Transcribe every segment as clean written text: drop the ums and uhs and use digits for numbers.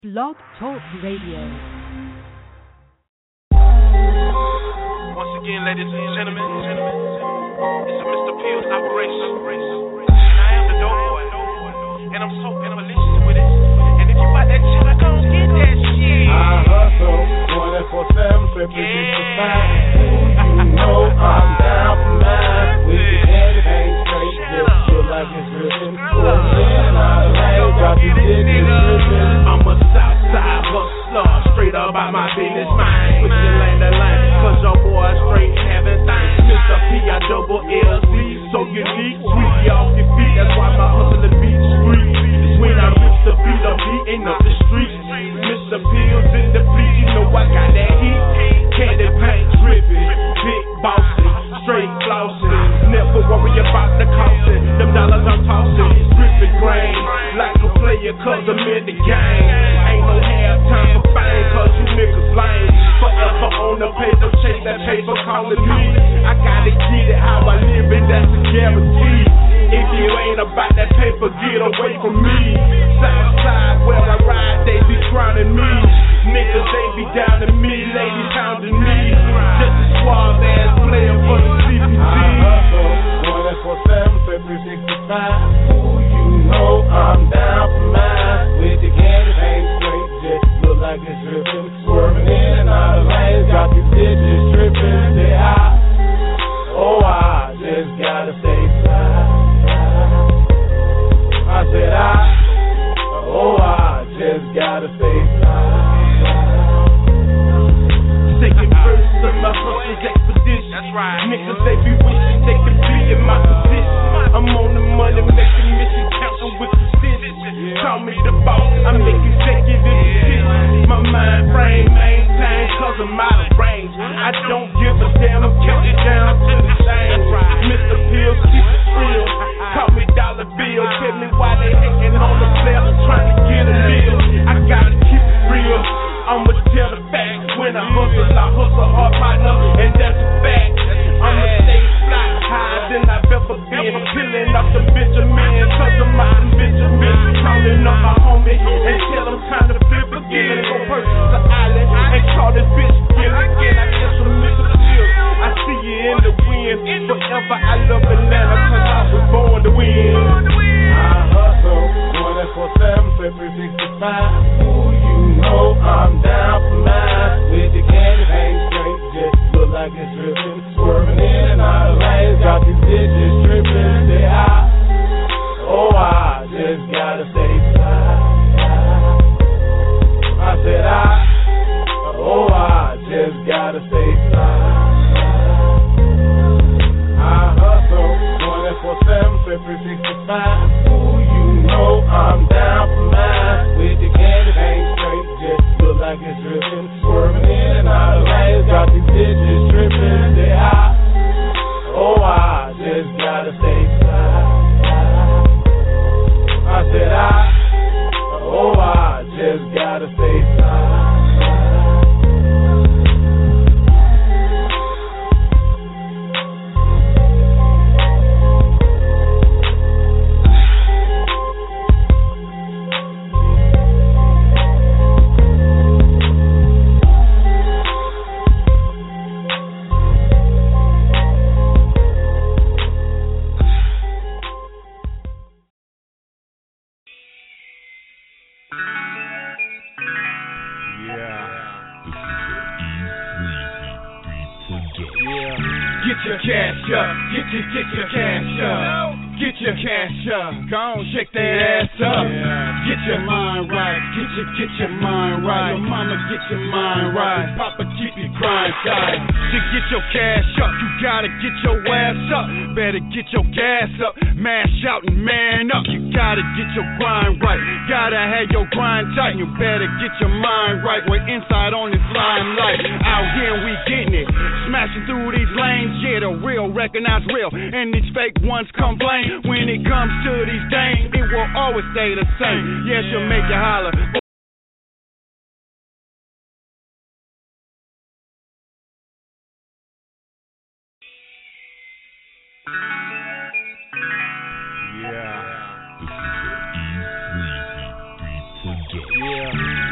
Blog Talk Radio. Once again, ladies and gentlemen, it's a Mr. Pills operation. And I am the dope boy, and I'm so malicious with it. And if you want that shit, I gon' get that shit. I hustle 24/7, 365. You know I'm down for mine. With the head ain't straight, just feel like it's dripping. Working out of lane, got these digits dripping. I'm a Southside hustler, straight up out my business mind. Switching lane to lane, cause your boy straight having things. Mr. P, I double LC, so unique. Sweep you off your feet, that's why my hustle and beat street. When I reach the beat, I'm beating up the streets. Mr. Pills in the fleet, you know I got that heat. Candy paint dripping, big bossing, straight flossing. Never worry about the costing, them dollars I'm tossing. Dripping grain, like a player cause I'm in the game. Ain't no half time for fame cause you niggas lame. Forever on the paper, chase that paper calling me. I gotta get it how I live and that's a guarantee. If you ain't about that paper, get away from me. Southside where I ride, they be crowning me. Niggas, they be down to me, ladies pounding me. Just a suave ass player for the CPG. I hustle 24/7, 365. Ooh, you know I'm down for mine. With the candy ain't straight, just look like it's dripping. Swerving in and out of lanes, got these digits tripping. Say I just gotta stay fly. I said I just gotta stay fly. Second verse of my hustle's expedition. That's right. Niggas, they be wishing they could be in my position. I'm on the money making mission, counting with precision. Call me the boss, I make executive decisions. My mind frame maintain cause I'm out of range. I don't give a damn, I'm counting down to the change. Mr. Pills, keep it real. Call me dollar bill, tell me why they hating on the player, trying to get a deal. I gotta keep it real, I'ma tell the facts. When I hustle hard, partner, and that's a fact. I'ma stay fly, higher than I've ever been. Peeling up the Benjamin, cause I'm out in Benjamin. Calling up my homie and tell him time to flip again. Go purchase the island and call this bitch again. I guess from Mr. Pills, I see you in the wind. Forever I love Atlanta, cause I was born to win. I hustle 24/7, 365. Ooh, you know I'm down for mine. With the candy ain't straight, just look like it's dripping. Swerving in and out of lanes, got these digits tripping. Say I just gotta stay fly. I said I just gotta stay fly. I hustle 24/7, 365. Ooh, you know I'm down for mine. With the candy ain't straight, just look like it's dripping. Swerving in and out of lanes, got these digits tripping. Say I just gotta stay fly. I said I just gotta stay fly. Get your cash up, go on, shake that ass up. Get your mind right, get your mind right. Your mama get your mind right, Papa keep your grind tight. To get your cash up, you gotta get your ass up. Better get your gas up, mash out and man up. You gotta get your grind right, gotta have your grind tight. You better get your mind right, we're inside on this limelight. Out here we getting it, smashing through these lanes. Yeah, the real recognize real, and these fake ones complain. When it comes to these things, it will always stay the same. Yeah, she'll make you holler.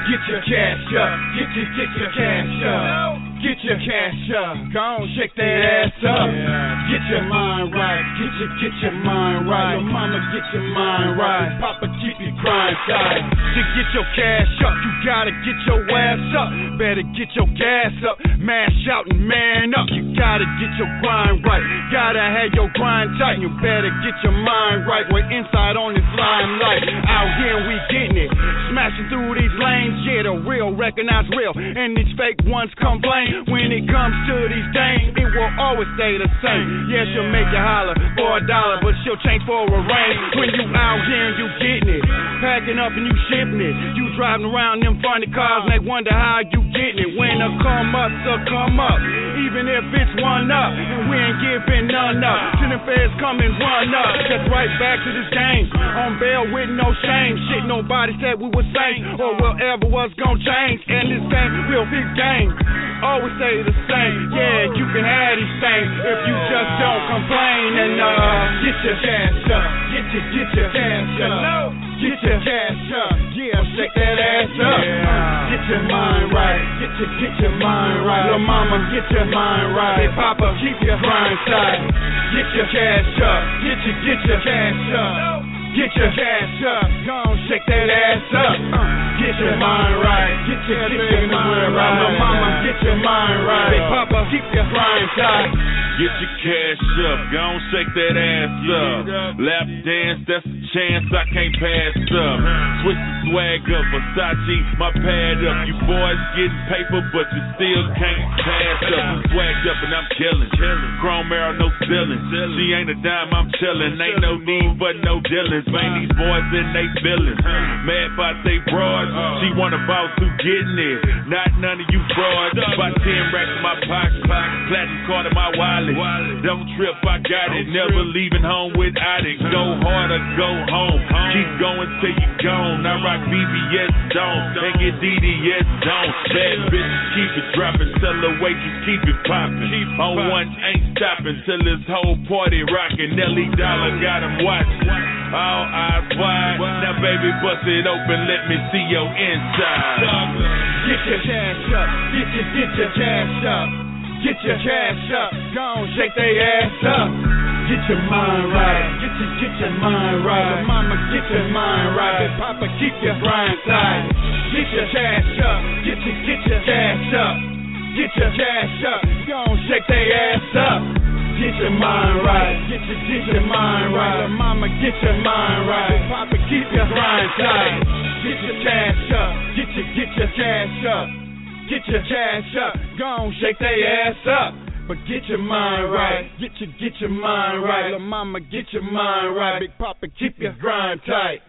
get your cash up. Get your cash up. Get your cash up. Go on, shake that ass up. Get your mind right. Get your mind right. Your mama get your mind right. Papa keep your grind tight. To get your cash up, you gotta get your ass up. Better get your gas up. Mash out and man up. You gotta get your grind right. Gotta have your grind tight. You better get your mind right. We're inside on this limelight. Out here we getting it. Smashing through these lanes. Yeah, the real recognize real. And these fake ones complain. When it comes to these things, it will always stay the same. Yeah, she'll make you holler for $1, but she'll change for a ring. When you out here and you getting it, packing up and you shipping it. You driving around them funny cars and they wonder how you getting it. When the come up, even if it's one up, and we ain't giving none up. Till the feds come and run up, just right back to this game. On bail with no shame. Shit, nobody said we were sane or will ever was gonna change. And this game will be game. Always stay the same. Yeah, you can have these things if you just don't complain. And get your cash up. Get your cash up. Get your cash up. Yeah, shake that ass up. Get your mind right. Get your mind right. Your mama get your mind right. Hey, Papa keep your grind tight. Get your cash up. Get your cash up. Get your cash up. Go on, shake that ass up. Get your mind right. Get your mind right. Your mama get your mind right. Hey, Papa keep your grind tight. Get your cash up, go on shake that ass up. Lap dance, that's a chance I can't pass up. Switch the swag up, Versace, my pad up. You boys getting paper, but you still can't pass up. I'm swagged up and I'm killing. Chrome arrow, no ceiling. She ain't a dime, I'm chilling. Ain't no need but no dealings. Bang these boys in they feelings. Mad about they broads. She want a boss who getting it. Not none of you frauds. About 10 racks in my pocket. Platinum card in my wallet. Don't trip, I got it. Never leaving home without it. Go hard or go home. Keep going till you gone. I rock BBS don't. And get DDS don't. Bad bitches keep it dropping. Tell the waitress keep it popping. On one ain't stopping till this whole party rocking. Nelly Dollar got him watching. All eyes wide. Now baby bust it open. Let me see your inside. Get your cash up. Get your cash up. Get your cash up, go on, shake they ass up. Get your mind right, get your mind right. Your mama get your mind right. Papa keep your grind tight. Get your cash up, get your cash up. Get your cash up, go on, shake they ass up. Get your mind right, get your mind right. Your mama get your mind right. Papa keep your grind tight. Get your cash up, get your cash up. Get your cash up, go on, shake they ass up. But get your mind right, get your mind right. Little mama, get your mind right. Big Papa, keep your grind tight.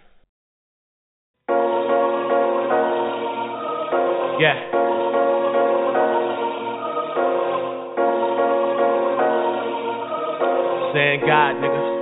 Yeah. Saying God, niggas.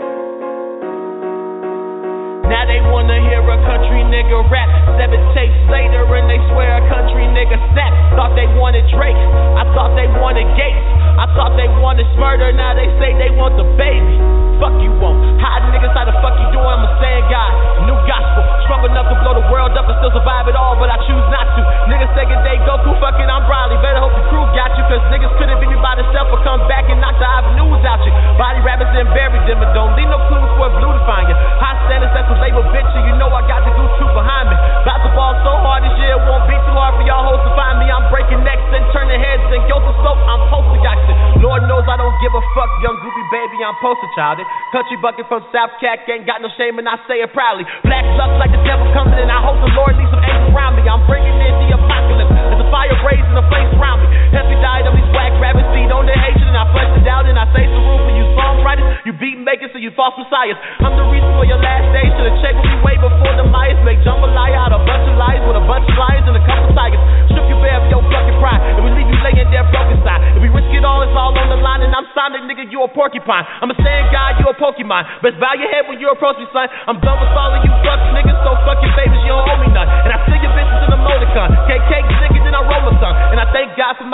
Now they wanna hear a country nigga rap. 7 tapes later and they swear a country nigga snap. Thought they wanted Drake, I thought they wanted Gates. I thought they wanted Smurder, now they say they want the baby. Fuck you won't, hiding niggas how the fuck you doing, I'm a saying God. New gospel, strong enough to blow the world up and still survive it all, but I choose not to. Niggas thinking they Goku, fuck it, I'm Bradley. Better hope the crew got you, cause niggas couldn't beat me by themselves or come back and knock the avenues out you. Body rappers and buried them and don't leave no clue before blue to find you. High standards, that's a label bitch, and you know I got the good truth behind me. About to ball so hard this year, it won't be too hard for y'all hoes to find me. I'm breaking necks and turning heads and guilt and smoke, I'm poster gangster. Lord knows I don't give a fuck, young groupie baby, I'm poster childed. Country bucket from South Cac, ain't got no shame and I say it proudly. Black luck like the devil coming in, I hope the Lord leaves some angels around me. I'm bringing in the apocalypse, there's a fire blazing, the flames around me. Heavy died of these whack rabbits, feed on the hatred, and I flushed it out and I say some room for you songwriters, you beat makers, so you false messiahs. I'm the reason for your last days, should've checked with me way before the Myers. Make jambalaya out of a bunch of lies with a bunch of lions and a couple tigers. Strip your bare of your fucking pride, and we leave you laying there broken side. If we risk it all, it's all on the line, and I'm Sonic, nigga, you a porcupine. I'm a saying God, you a Pokemon. Best bow your head when you approach me, son. I'm done with all of you fuck niggas, so fuck your babies, you don't owe me none. And I steal your bitches in the motorcon. KK niggas, then I roll a tongue. And I thank God for my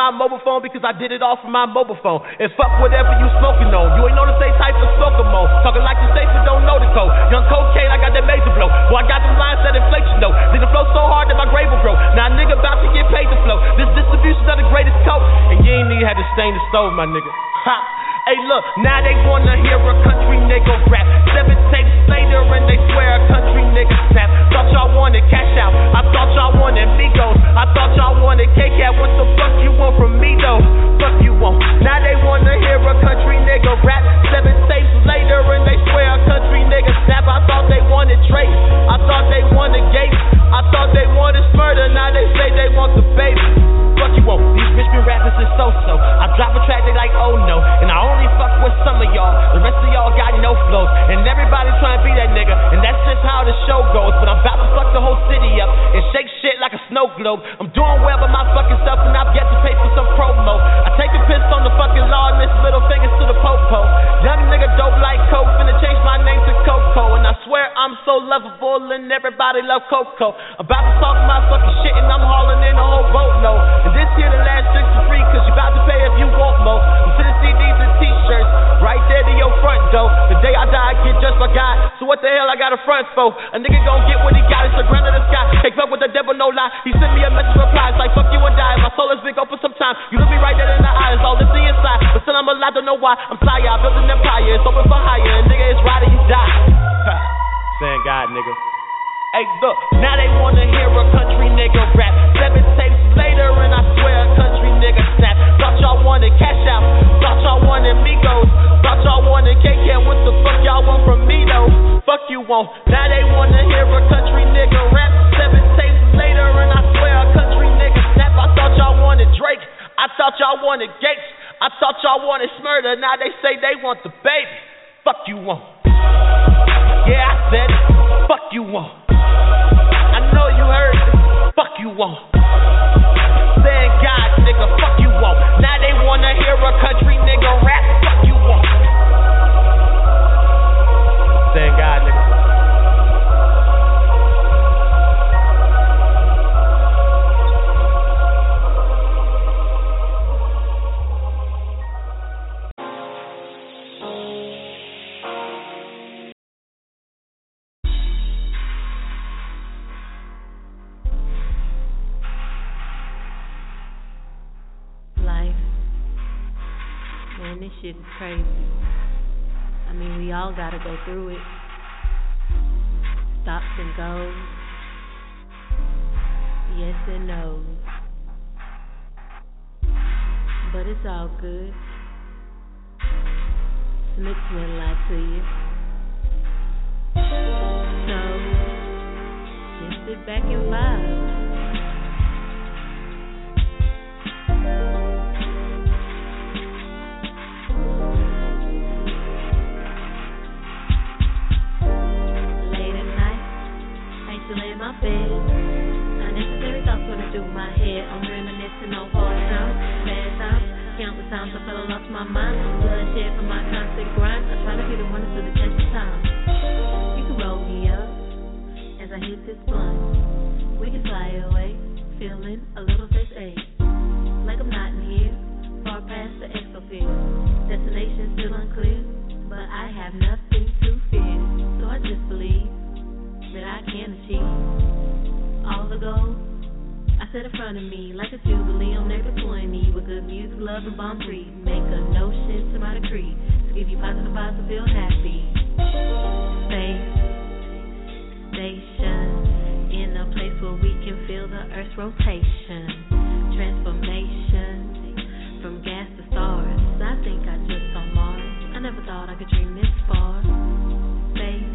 my mobile phone because I did it all from my mobile phone. And fuck whatever you smoking on. You ain't know the same type of smoker mode. Talking like you safe but don't know the code. Young cocaine, I got that major blow. Boy, I got them lines that inflation though. Nigga flow so hard that my grave will grow. Now a nigga about to get paid to flow. This distribution's of the greatest coat. And you ain't even had to stain the stove, my nigga. Ha! Hey look, now they wanna hear a country nigga rap. 7 tapes later and they swear a country nigga snap. Thought y'all wanted cash out, I thought y'all wanted Migos. I thought y'all wanted K-Cat, what the fuck you want from me though? Fuck you want. Now they wanna hear a country nigga rap. 7 tapes later and they swear a country nigga snap. I thought they wanted Drake, I thought they wanted Gates, I thought they wanted Smurder, now they say they want the baby. Fuck you want, these Richmond rappers is so-so. I drop a track, they like, oh no. And I only fuck with some of y'all, the rest of y'all got no flows. And everybody trying to be that nigga, and that's just how the show goes. But I'm about to fuck the whole city up and shake shit like a snow globe. I'm doing well by my fucking self and I've yet to pay for some promo. I take a piss on the fucking law and miss little fingers to the popo. Young nigga dope like Coke, finna change my name to Coco. And I swear I'm so lovable and everybody love Coco. About to talk my fucking shit and I'm hauling in a whole boatload. And this here the last drink for free cause you about to pay if you want more. I'm sending CDs and t-shirts right there to your front door. The day I die I get just my God, so what the hell I got a front for? A nigga gon' get what he got, it's the ground of the sky. Can't fuck with the devil, no lie. He sent me a message reply, it's like fuck you and die. My soul has been gone for some time. You look me right dead in the eye, it's all lifting inside. But still I'm alive, don't know why. I'm tired, I built an empire, it's open for hire. And nigga, it's right or you die. Saying God, nigga. Hey, look, now they wanna hear a country nigga rap. 7 tapes later and I swear a country nigga snap. Thought y'all wanted cash out, thought y'all wanted Migos, thought y'all wanted K-Cat, what the fuck y'all want from me though? Fuck you want, now they wanna hear a country nigga rap. 7 tapes later and I swear a country nigga snap. I thought y'all wanted Drake, I thought y'all wanted Gates, I thought y'all wanted Smurder, now they say they want the baby. Fuck you want. Yeah, I said it. Fuck you want. I know you heard it. Fuck you want. Saying God, nigga, fuck you want. Now they wanna hear a country nigga rap. Fuck you want. Saying God, nigga. This shit is crazy. I mean, we all gotta go through it. Stops and goes. Yes and no's. But it's all good. Slick will lie to you. So, just sit back and vibe. In my bed, unnecessary thoughts running through my head. I'm reminiscing on hard times, bad times, countless times I fell and lost my mind. Bloodshed from my constant grind. I try to be the one to the test of time. You can roll me up as I hit this blunt. We can fly away, feeling a little face ache, like I'm not in here, far past the exofield. Destination still unclear, but I have nothing to fear. So I just believe that I can achieve all the goals I set in front of me, like a jubilee on April 20, with good music, love, and bomb free. Make a notion to my decree to give you positive vibes and feel happy. Space station in a place where we can feel the Earth's rotation, transformation from gas to stars. I think I just saw Mars. I never thought I could dream this far. Space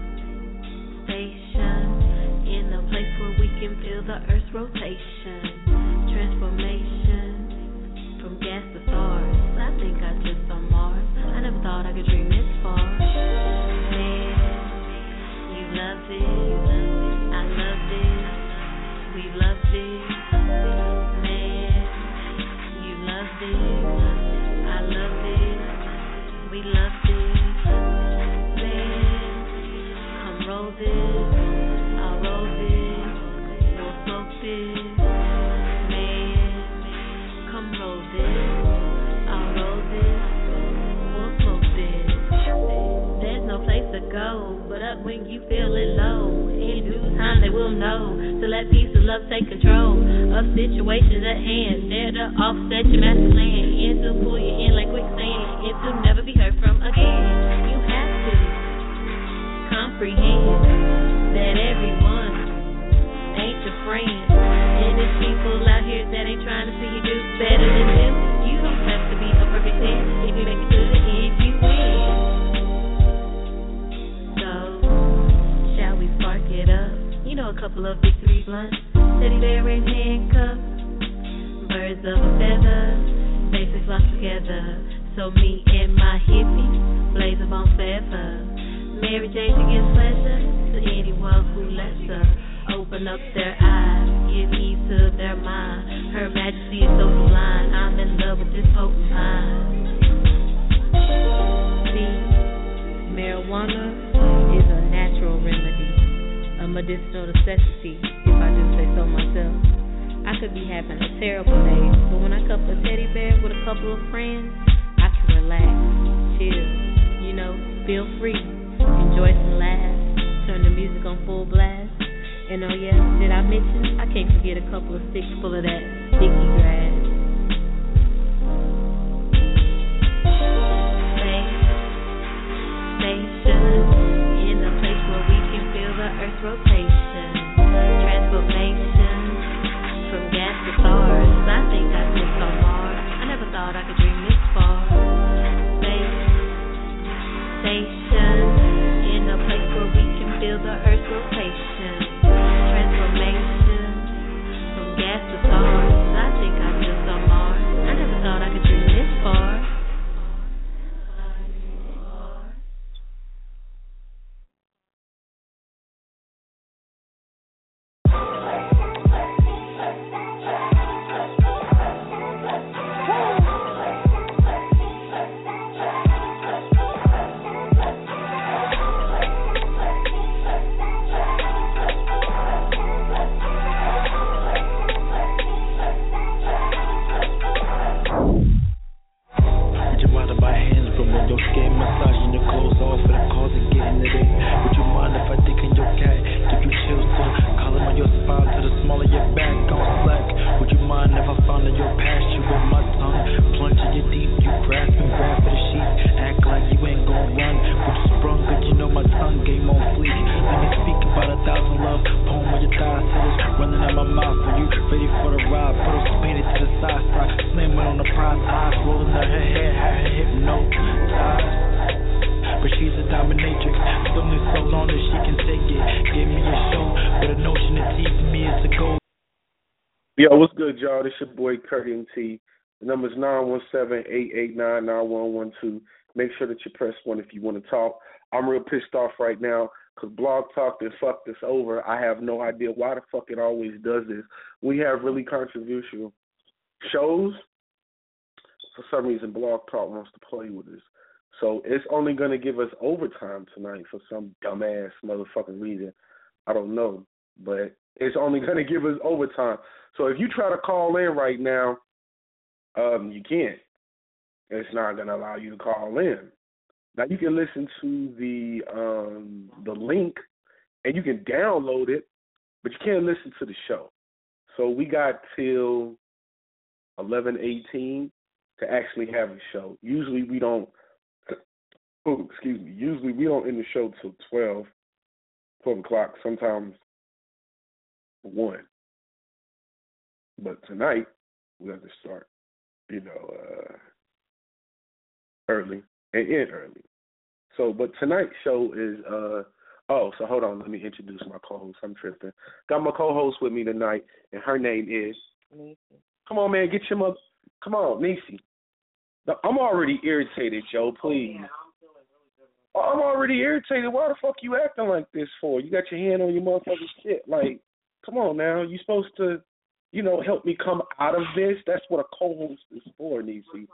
in a place where we can feel the Earth's rotation, transformation from gas to stars. I think I just saw Mars. I never thought I could dream this far. Man, you love it, I love it, we love it. Man, you love it, I love it, we love it. Man, come roll this. Man, come roll feeling low. In due time they will know to let peace and love take control of situations at hand. There to offset your master plan and to pull you in like quicksand and to never be heard from again. You have to comprehend that everyone ain't your friend, and there's people out here that ain't trying to see you do better than them. You don't have to be a perfect 10 if you make it to the end, you win. So, shall we spark it up? You know, a couple of victory blunts, teddy bear and handcuffs, birds of a feather, faces locked together. So me and my hippie blaze a bone forever. Mary Jane to give pleasure to anyone who lets her open up their eyes, give heed to their mind. Her majesty is so sublime, I'm in love with this potent time. See, marijuana is a natural remedy, a medicinal necessity, if I do say so myself. I could be having a terrible day, but when I cup a teddy bear with a couple of friends, I can relax, chill, feel free, enjoy some laughs, turn the music on full blast. And oh yeah, did I mention, I can't forget a couple of sticks full of that sticky grass. Station, in a place where we can feel the earth's rotation. Transformation, from gas to stars. I think I lived on Mars. I never thought I could dream this far. Station, in a place where we can feel the earth's rotation. Transformation, from gas to stars. I think I lived on Mars. I never thought I could dream this far. Yo, what's good, y'all? This your boy Kurt MT. The number's 917-889-9112. Make sure that you press 1 if you want to talk. I'm real pissed off right now because Blog Talk done fucked this over. I have no idea why the fuck it always does this. We have really controversial shows. For some reason, Blog Talk wants to play with us. So it's only going to give us overtime tonight for some dumbass motherfucking reason. I don't know, but it's only going to give us overtime. So if you try to call in right now, you can't. It's not going to allow you to call in. Now you can listen to the link and you can download it, but you can't listen to the show. So we got till 11:18 to actually have a show. Usually we don't. Usually we don't end the show till 12 o'clock. Sometimes 1. But tonight, we have to start, early and end early. So, but tonight's show is, so hold on, let me introduce my co-host. I'm tripping. Got my co-host with me tonight, and her name is Niecy. Come on, man, get your mother. Come on, Niecy. I'm already irritated, Joe, please. I'm already irritated. Why the fuck you acting like this for? You got your hand on your motherfucking shit. Like, come on now. You supposed to, help me come out of this. That's what a co-host is for, Niecy.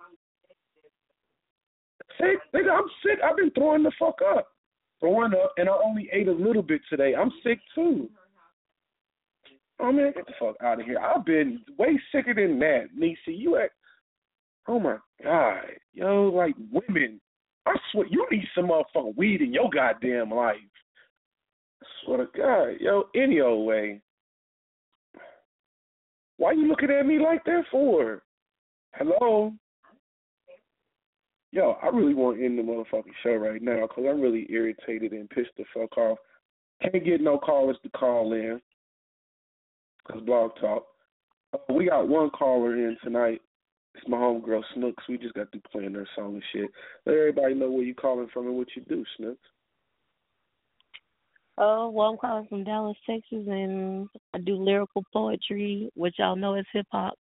Sick? Nigga, I'm sick. I've been throwing the fuck up. Throwing up, and I only ate a little bit today. I'm sick, too. Oh, man, get the fuck out of here. I've been way sicker than that, Niecy. You act... Oh, my God. Yo, like, women... I swear, you need some motherfucking weed in your goddamn life. I swear to God, yo, any old way. Why you looking at me like that for? Hello? Yo, I really want to end the motherfucking show right now because I'm really irritated and pissed the fuck off. Can't get no callers to call in because Blog Talk. We got one caller in tonight. It's my homegirl, Snooks. We just got to playing their song and shit. Let everybody know where you calling from and what you do, Snooks. Oh, well, I'm calling from Dallas, Texas, and I do lyrical poetry, which y'all know is hip-hop.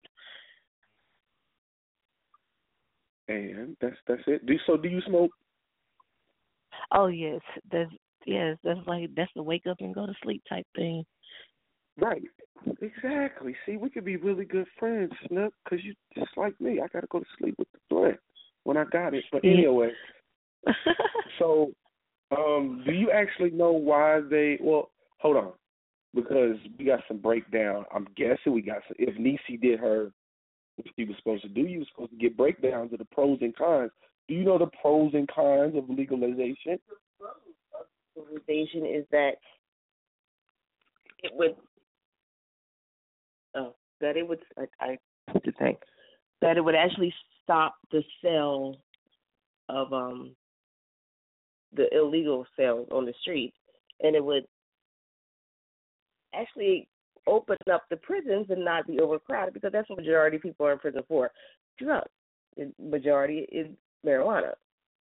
And that's it. Do you smoke? Oh, yes. That's the wake up and go to sleep type thing. Right. Exactly. See, we could be really good friends, Snook, because you just like me. I got to go to sleep with the blunt when I got it. But anyway, so do you actually know why well, hold on, because we got some breakdown. I'm guessing we got some. If Niecy did what she was supposed to do, you were supposed to get breakdowns of the pros and cons. Do you know the pros and cons of legalization? The pros of legalization is that it would that it would actually stop the sale of the illegal sales on the streets, and it would actually open up the prisons and not be overcrowded, because that's what the majority of people are in prison for, drugs. The majority is marijuana.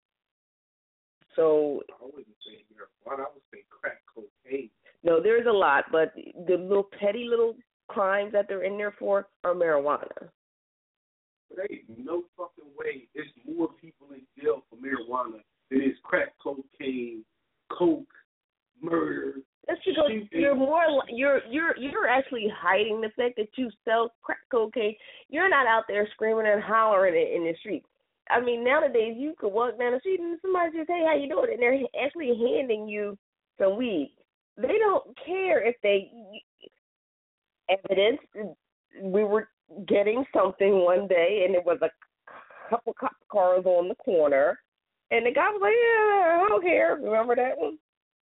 So I wouldn't say marijuana. I would say crack cocaine. No, there's a lot, but the little petty little crimes that they're in there for are marijuana. There ain't no fucking way there's more people in jail for marijuana than is crack cocaine, coke, murder. That's because you're actually hiding the fact that you sell crack cocaine. You're not out there screaming and hollering in the street. I mean, nowadays you could walk down the street and somebody just, hey, how you doing? And they're actually handing you some weed. They don't care if they evidence. We were getting something one day, and it was a couple cop cars on the corner, and the guy was like, yeah, I don't care. Remember that one?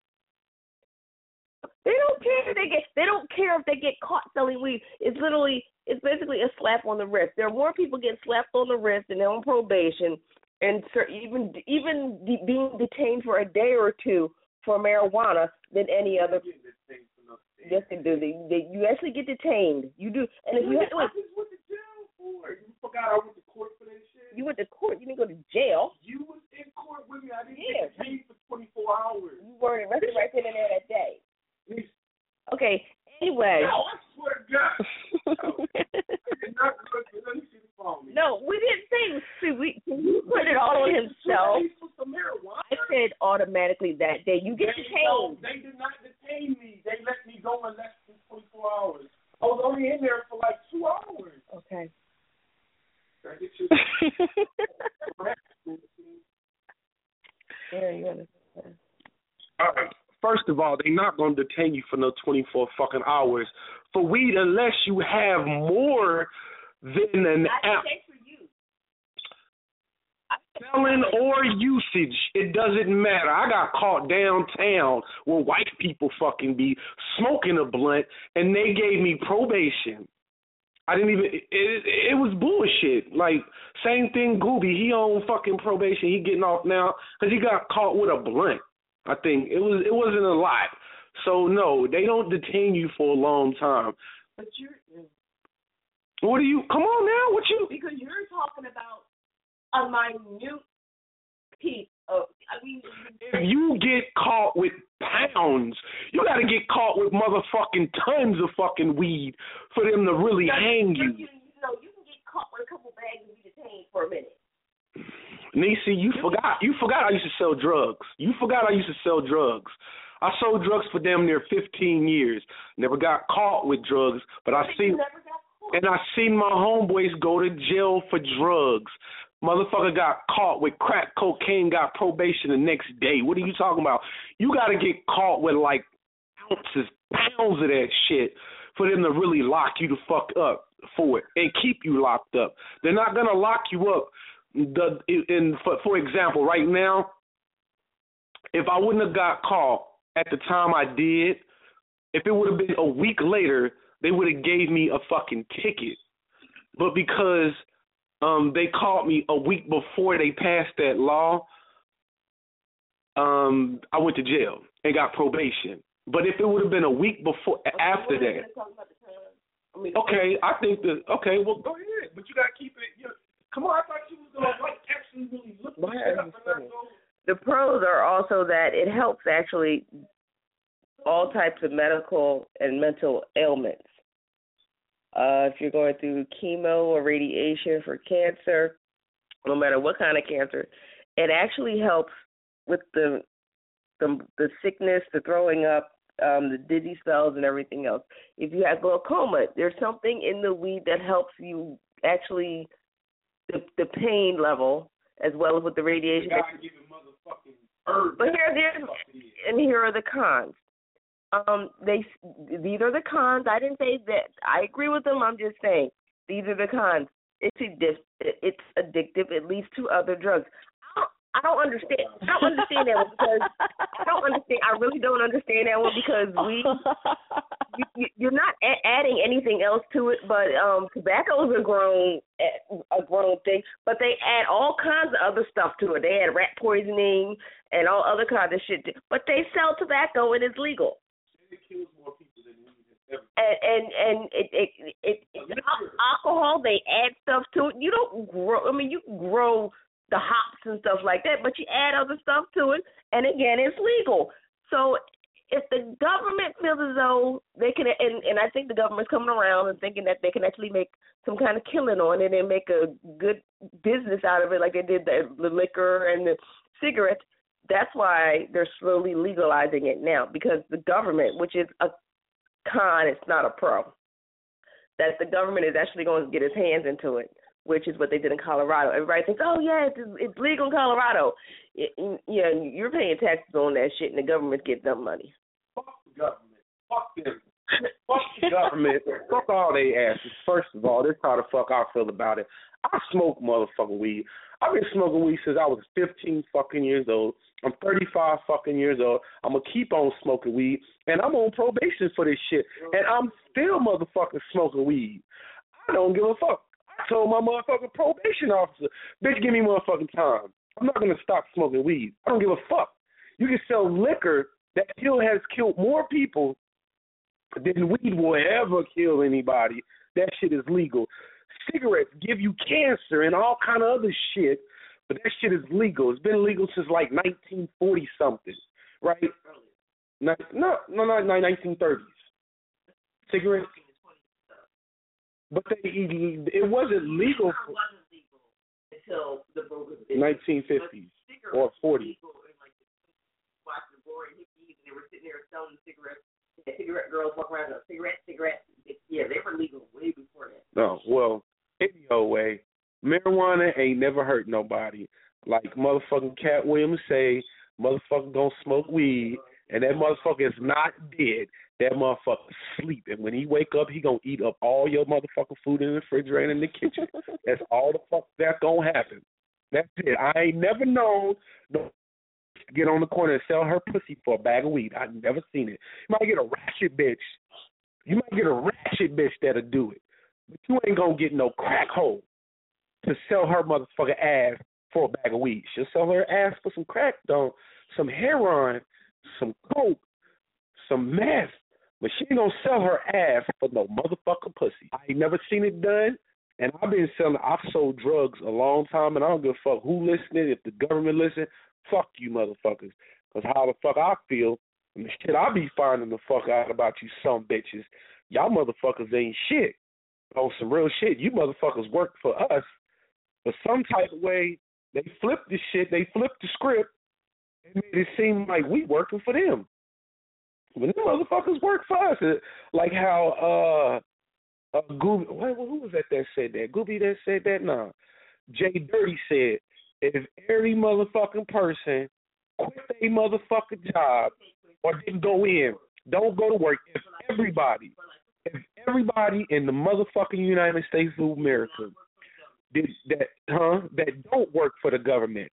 They don't care. They don't care if they get caught selling weed. It's basically a slap on the wrist. There are more people getting slapped on the wrist and they're on probation, and even being detained for a day or two for marijuana than any other. Yes, they do. You actually get detained. You do. And if you went to jail for? You forgot I went to court for that shit? You went to court. You didn't go to jail. You was in court with me. I didn't get detained for 24 hours. You weren't arrested right then and there that day. Okay, anyway. No, I swear to God. It's not good. Let me see the phone. No, we didn't say we put it all on himself. I said automatically that day. You get detained. They did not detain me. They let me go in less than 24 hours. I was only in there for like 2 hours. Okay. Can I get you? Yeah, you understand. First of all, they're not going to detain you for no 24 fucking hours for weed unless you have more than an ounce. Selling or usage, it doesn't matter. I got caught downtown where white people fucking be smoking a blunt, and they gave me probation. I didn't even. It was bullshit. Like same thing. Gooby, he on fucking probation. He getting off now because he got caught with a blunt. I think it wasn't a lot. So no, they don't detain you for a long time. But What do you? Come on now. What you? Because you're talking about a minute piece of. I mean, if you get caught with pounds, you got to get caught with motherfucking tons of fucking weed for them to really hang you. You can get caught with a couple bags and be detained for a minute. Niecy, you forgot I used to sell drugs. You forgot I used to sell drugs. I sold drugs for damn near 15 years. Never got caught with drugs, but I seen my homeboys go to jail for drugs. Motherfucker got caught with crack cocaine, got probation the next day. What are you talking about? You got to get caught with like ounces, pounds of that shit for them to really lock you the fuck up for it and keep you locked up. They're not going to lock you up. For example, right now, if I wouldn't have got caught at the time I did. If it would have been a week later, they would have gave me a fucking ticket. But because they called me a week before they passed that law, I went to jail and got probation. But if it would have been a week before, after that, okay, I think well, go ahead, but you gotta keep it. Come on, I thought you was gonna actually really look at it. The pros are also that it helps actually all types of medical and mental ailments. If you're going through chemo or radiation for cancer, no matter what kind of cancer, it actually helps with the sickness, the throwing up, the dizzy spells, and everything else. If you have glaucoma, there's something in the weed that helps you actually the pain level as well as with the radiation. But here are the cons. These are the cons. I didn't say that. I agree with them. I'm just saying these are the cons. It's addictive. It leads to other drugs. I don't understand. I don't understand that one because I really don't understand that one because you're not adding anything else to it. But tobacco is a grown thing. But they add all kinds of other stuff to it. They add rat poisoning and all other kinds of shit. But they sell tobacco and it's legal. It kills more people than weed. And alcohol, they add stuff to it. You don't grow. I mean, you grow the hops and stuff like that, but you add other stuff to it, and again, it's legal. So if the government feels as though they can, and I think the government's coming around and thinking that they can actually make some kind of killing on it and make a good business out of it, like they did the liquor and the cigarettes, that's why they're slowly legalizing it now, because the government, which is a con, it's not a pro, that the government is actually going to get its hands into it, which is what they did in Colorado. Everybody thinks, oh, yeah, it's legal in Colorado. Yeah, you're paying taxes on that shit, and the government gets them money. Fuck the government. Fuck them. Fuck the government. Fuck all they asses. First of all, this is how the fuck I feel about it. I smoke motherfucking weed. I've been smoking weed since I was 15 fucking years old. I'm 35 fucking years old. I'm going to keep on smoking weed, and I'm on probation for this shit. And I'm still motherfucking smoking weed. I don't give a fuck. I told my motherfucking probation officer, bitch, give me motherfucking time. I'm not going to stop smoking weed. I don't give a fuck. You can sell liquor that has killed more people than weed will ever kill anybody. That shit is legal. Cigarettes give you cancer and all kind of other shit, but that shit is legal. It's been legal since like 1940-something, right? No, not 1930s. Cigarettes. But it wasn't legal until the 1950s or 40s. They were sitting there selling cigarettes. Cigarette girls walk around with cigarettes. Yeah, they were legal way before that. No, well, any old way, marijuana ain't never hurt nobody. Like motherfucking Cat Williams say, motherfucker gonna smoke weed, and that motherfucker is not dead. That motherfucker sleep, and when he wake up, he gonna eat up all your motherfucking food in the refrigerator in the kitchen. That's all the fuck that's gonna happen. That's it. I ain't never known no get on the corner and sell her pussy for a bag of weed. I've never seen it. You might get a ratchet bitch. You might get a ratchet bitch that'll do it, but you ain't gonna get no crack hole to sell her motherfucking ass for a bag of weed. She'll sell her ass for some crack, though, some heroin, some coke, some meth. But she ain't gonna sell her ass for no motherfucking pussy. I ain't never seen it done, and I've sold drugs a long time, and I don't give a fuck who listening. If the government listen, fuck you motherfuckers. Because how the fuck I feel, and the shit I be finding the fuck out about you some bitches, y'all motherfuckers ain't shit. On some real shit, you motherfuckers work for us. But some type of way, they flipped the shit, they flipped the script, and made it seem like we working for them. When the motherfuckers work for us, like how Gooby, who was that said that? Gooby that said that? Nah. Jay Dirty said, if every motherfucking person quit their motherfucking job or didn't go in, don't go to work, if everybody in the motherfucking United States of America that don't work for the government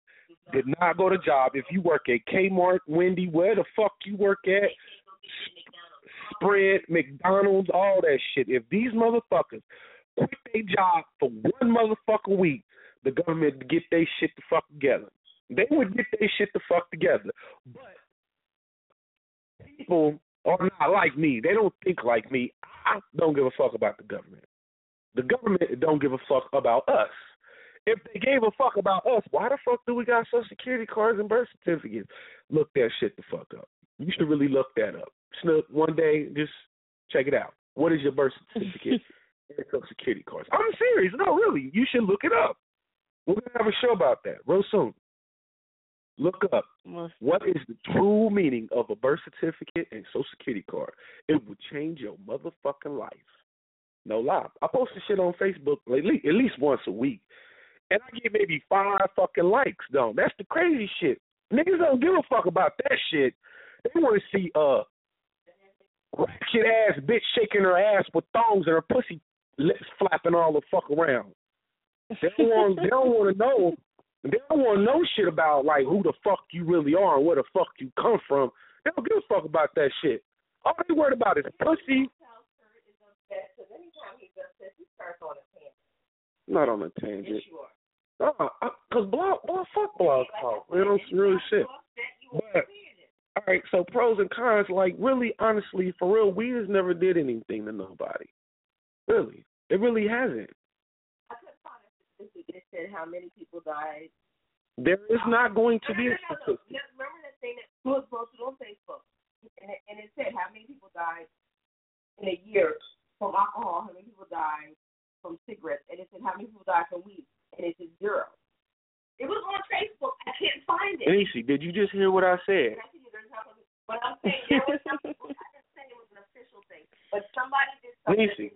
did not go to job. If you work at Kmart, Wendy, where the fuck you work at, Spread, McDonald's, all that shit. If these motherfuckers quit their job for one motherfucking week, the government would get their shit the fuck together. They would get their shit the fuck together. But people are not like me. They don't think like me. I don't give a fuck about the government. The government don't give a fuck about us. If they gave a fuck about us, why the fuck do we got Social Security cards and birth certificates? Look that shit the fuck up. You should really look that up. Snook, one day, just check it out. What is your birth certificate and Social Security cards? I'm serious. No, really. You should look it up. We're going to have a show about that real soon. Look up what is the true meaning of a birth certificate and Social Security card. It will change your motherfucking life. No lie. I post this shit on Facebook at least once a week. And I get maybe 5 fucking likes, though. That's the crazy shit. Niggas don't give a fuck about that shit. They want to see ratchet ass bitch shaking her ass with thongs and her pussy lips flapping all the fuck around. They don't want to know. They don't want to know shit about like who the fuck you really are and where the fuck you come from. They don't give a fuck about that shit. All they worried about is pussy. Not on a tangent. Cause fuck blog talk. Man, on some real shit. But all right, so pros and cons. Like really, honestly, for real, weed has never did anything to nobody. Really, it really hasn't. It said how many people died. There is not going to be a statistic. Remember that thing that was posted on Facebook, and it said how many people died in a year from alcohol, how many people died from cigarettes, and it said how many people died from weed, and it said 0. It was on Facebook. I can't find it. Niecy, did you just hear what I said? But I'm saying there was something. I didn't say it was an official thing, but somebody did something. Niecy.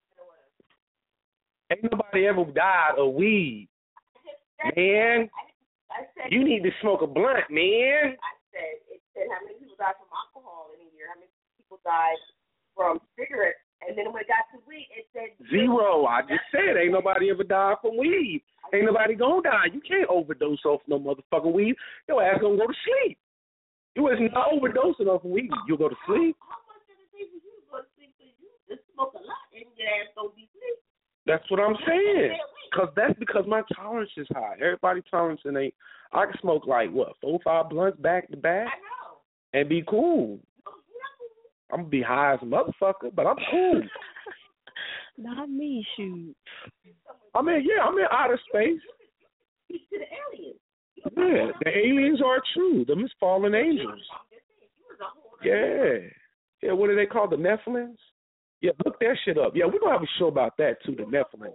Ain't nobody ever died of weed, man. You need to smoke a blunt, man. It said how many people died from alcohol in a year, how many people died from cigarettes, and then when it got to weed, it said 0. I just said ain't nobody ever died from weed. Ain't nobody gonna die. You can't overdose off no motherfucking weed. Your ass gonna go to sleep. You is not overdosing off weed. You'll go to sleep. How much did it take for you to go to sleep? So you just smoke a lot and your ass don't be sleep. That's what I'm saying. That's because my tolerance is high. Everybody's tolerance ain't. I can smoke like, 4 or 5 blunts back to back and be cool. I'm going to be high as a motherfucker, but I'm cool. Not me, shoot. I'm in outer space. Speak to the aliens. Yeah, the aliens are true. Them is fallen angels. Yeah. Yeah, what do they call the Nephilims? Yeah, look that shit up. Yeah, we're going to have a show about that, too, the Nephilim.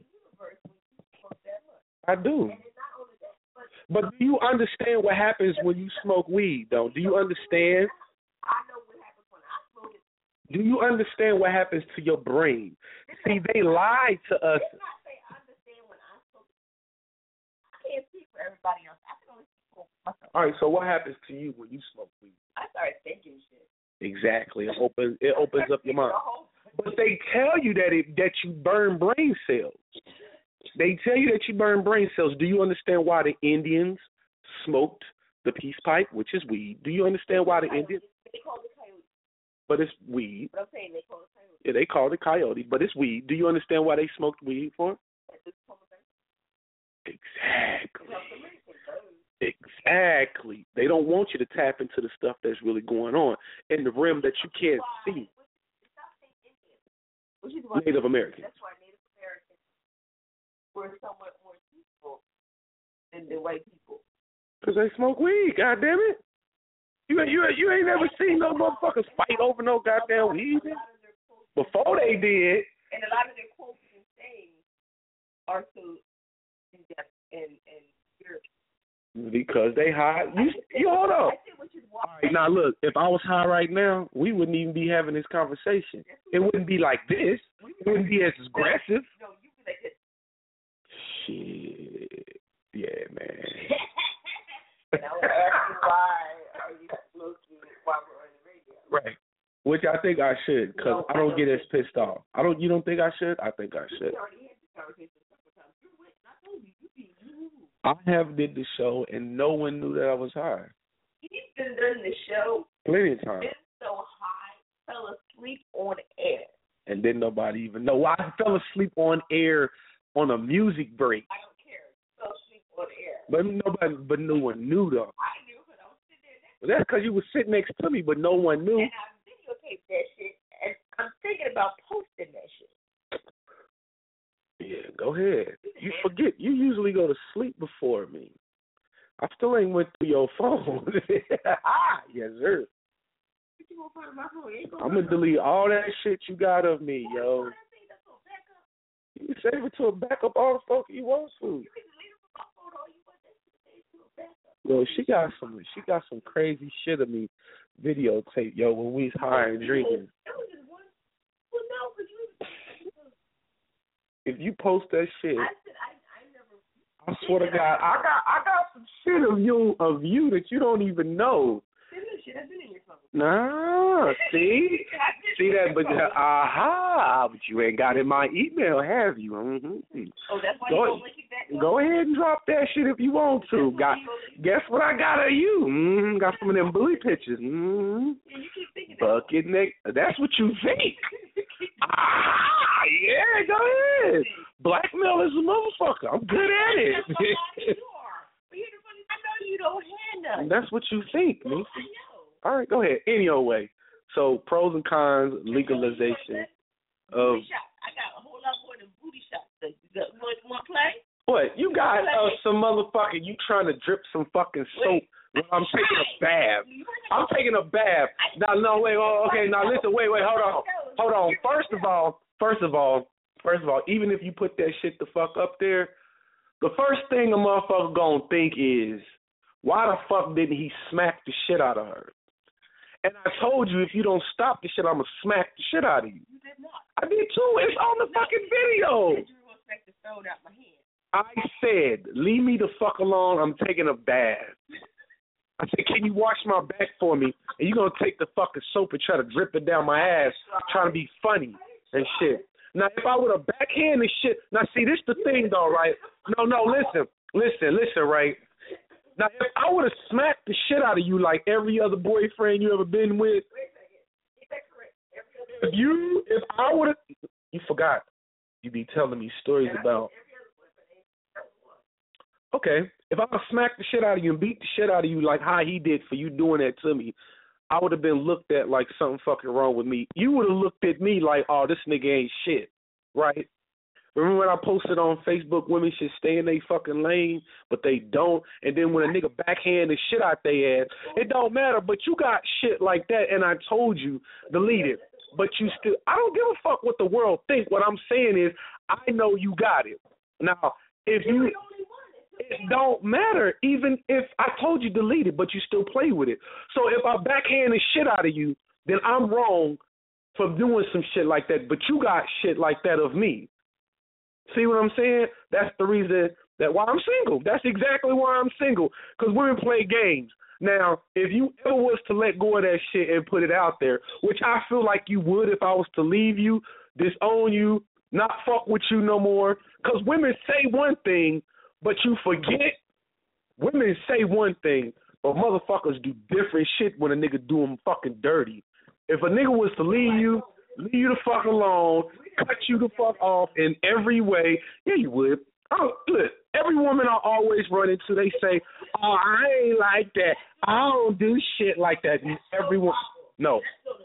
I do. But do you understand what happens when you smoke weed, though? Do you understand? I know what happens when I smoke it. Do you understand what happens to your brain? See, they lie to us. It's not say I understand when I smoke it. I can't speak for everybody else. I can only speak for myself. All right, so what happens to you when you smoke weed? I started thinking shit. Exactly. It opens up your mind. But they tell you that you burn brain cells. They tell you that you burn brain cells. Do you understand why the Indians smoked the peace pipe, which is weed? Do you understand why the Indians? They call it coyote. But it's weed. But I'm saying they call it coyote. Yeah, they call it coyote, but it's weed. Do you understand why they smoked weed for? Exactly. Exactly. They don't want you to tap into the stuff that's really going on in the realm that you can't see. Native Americans. That's why Native Americans were somewhat more peaceful than the white people. Because they smoke weed, goddamn it. You ain't never seen no motherfuckers fight over no goddamn weed. Before they did. And a lot of their quotes and sayings are so in-depth and spiritual. Because they high. You hold on. All right, now look, if I was high right now, we wouldn't even be having this conversation. It wouldn't be like this. It wouldn't be as aggressive. No, you'd be like this. Shit. Yeah, man. And I would ask you why are you smoking while we're on the radio? Right. Which I think I should, because I don't get as pissed off. You don't think I should? I think I should. We already had this conversation a couple times. I told you, you be you. I have did the show, and no one knew that I was high. He's been doing the show. Plenty of times. Been so high, fell asleep on air. And then nobody even know. Well, I fell asleep on air on a music break. I don't care. Fell asleep on air. But no one knew though. I knew because I was sitting there. Well, that's because you were sitting next to me, but no one knew. And I videotaped that shit, and I'm thinking about posting that shit. Yeah, go ahead. You forget. You usually go to sleep before me. I still ain't went through your phone. Yes, sir. I'm going to delete all that shit you got of me, yo. You can save it to a backup all the fuck you want to. Yo, she got some crazy shit of me videotape, yo, when we was high and drinking. If you post that shit, I swear to God, I got some shit of you that you don't even know. Nah, see that, but but you ain't got in my email, have you? Mm-hmm. Oh, that's why you don't link it back. Go ahead and drop that shit if you want to. Guess what I got of you? Got some of them booty pictures. Bucket neck. That's what you think. Yeah, go ahead. Blackmail is a motherfucker. I'm good at it. I know you don't have none. That's what you think, man. All right, go ahead. Any old way. So, pros and cons, legalization of. I got a whole lot more than booty shots. You want to play? What? You got some motherfucker, you trying to drip some fucking soap when I'm taking a bath. I'm taking a bath. Now, no, wait, okay, now listen, wait, hold on. First of all, even if you put that shit the fuck up there, the first thing a motherfucker gonna think is, why the fuck didn't he smack the shit out of her? And I told you, if you don't stop the shit, I'm gonna smack the shit out of you. You did not. I did too. It's on the fucking video. You were supposed to throw it out my hand. I said, leave me the fuck alone. I'm taking a bath. I said, can you wash my back for me? And you gonna take the fucking soap and try to drip it down my ass, trying to be funny and shit. Now, if I would have backhand and shit, now see, this the thing though, right? No, listen, right? Now, if I would have smacked the shit out of you like every other boyfriend you ever been with, if I would have, you forgot. You be telling me stories about. Okay, if I would have smacked the shit out of you and beat the shit out of you like how he did for you doing that to me, I would have been looked at like something fucking wrong with me. You would have looked at me like, oh, this nigga ain't shit, right? Remember when I posted on Facebook, women should stay in their fucking lane, but they don't. And then when a nigga backhand the shit out their ass, it don't matter. But you got shit like that, and I told you, delete it. But you still, I don't give a fuck what the world think. What I'm saying is, I know you got it. Now, if you, it don't matter. Even if I told you delete it, but you still play with it. So if I backhand the shit out of you, then I'm wrong for doing some shit like that. But you got shit like that of me. See what I'm saying? That's the reason that why I'm single. That's exactly why I'm single. Because women play games. Now, if you ever was to let go of that shit and put it out there, which I feel like you would if I was to leave you, disown you, not fuck with you no more. Because women say one thing, but you forget. Women say one thing, but motherfuckers do different shit when a nigga do them fucking dirty. If a nigga was to leave you the fuck alone, cut you the fuck off in every way, yeah, you would. Oh, look, every woman I always run into, they say, oh, I ain't like that. I don't do shit like that. And everyone, no.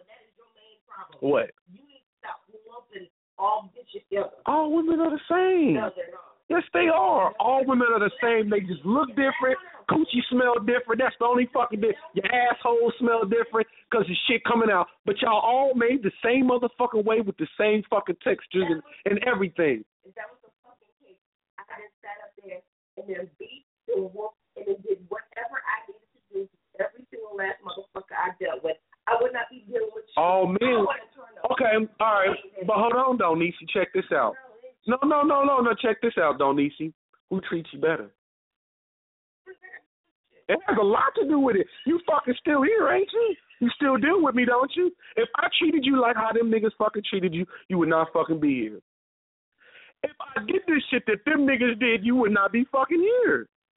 What? You need to stop lumping all bitches together. All women are the same. Yes, they are. All women are the same. They just look different. Coochie smell different. That's the only fucking difference. Your asshole smell different because the shit coming out. But y'all all made the same motherfucking way with the same fucking textures and everything. If that was the fucking case, I just sat up there and then beat and whooped and then did whatever I needed to do to every single last motherfucker I dealt with. I would not be dealing with you. Oh, man. Okay, all right. But hold on, Donisi. Check this out. No. Check this out, Donisi. Who treats you better? It has a lot to do with it. You fucking still here, ain't you? You still deal with me, don't you? If I treated you like how them niggas fucking treated you, you would not fucking be here. If I did this shit that them niggas did, you would not be fucking here.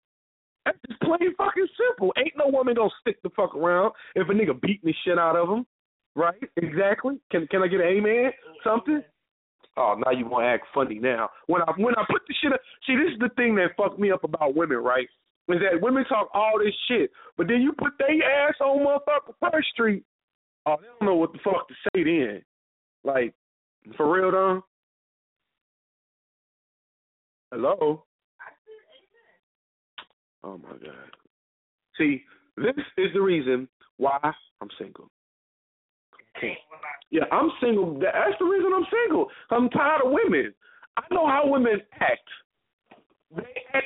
That's just plain fucking simple. Ain't no woman gonna stick the fuck around if a nigga beating the shit out of them. Right? Exactly. Can I get an amen? Something? Oh, now you want to act funny now. When I put the shit up, see, this is the thing that fucked me up about women, right? Is that women talk all this shit, but then you put their ass on motherfucking First Street. Oh, they don't know what the fuck to say then. Like, for real though? Hello? Oh my God. See, this is the reason why I'm single. Okay. Yeah, I'm single. That's the reason I'm single. I'm tired of women. I know how women act. They act.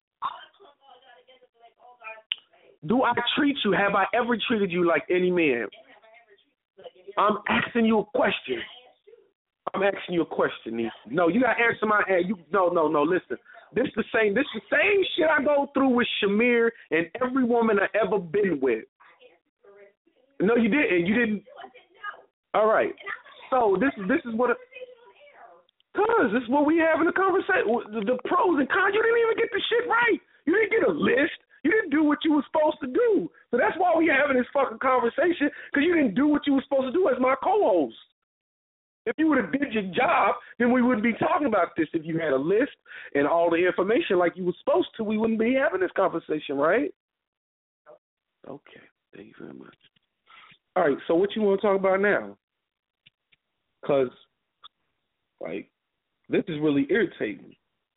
Do I treat you? Have I ever treated you like any man? I'm asking you a question. I'm asking you a question, niece. No, you gotta answer my. No. Listen, this the same shit I go through with Shamir and every woman I ever been with. No, you didn't. You didn't. All right. So this is what. Cause this is what we have in the conversation. The pros and cons. You didn't even get the shit right. You didn't get a list. You didn't do what you were supposed to do. So that's why we having this fucking conversation, because you didn't do what you were supposed to do as my co-host. If you would have did your job, then we wouldn't be talking about this. If you had a list and all the information like you were supposed to, we wouldn't be having this conversation, right? Okay. Thank you very much. All right, so what you want to talk about now? Because, like, this is really irritating.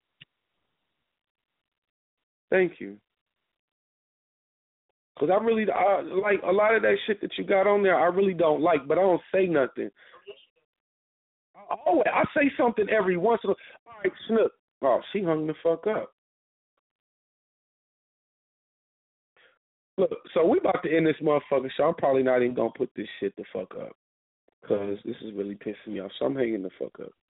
Thank you. Because I really, like, a lot of that shit that you got on there, I really don't like, but I don't say nothing. I say something every once in a while. All right, Snook. Oh, she hung the fuck up. Look, so we about to end this motherfucking show. I'm probably not even going to put this shit the fuck up, because this is really pissing me off. So I'm hanging the fuck up.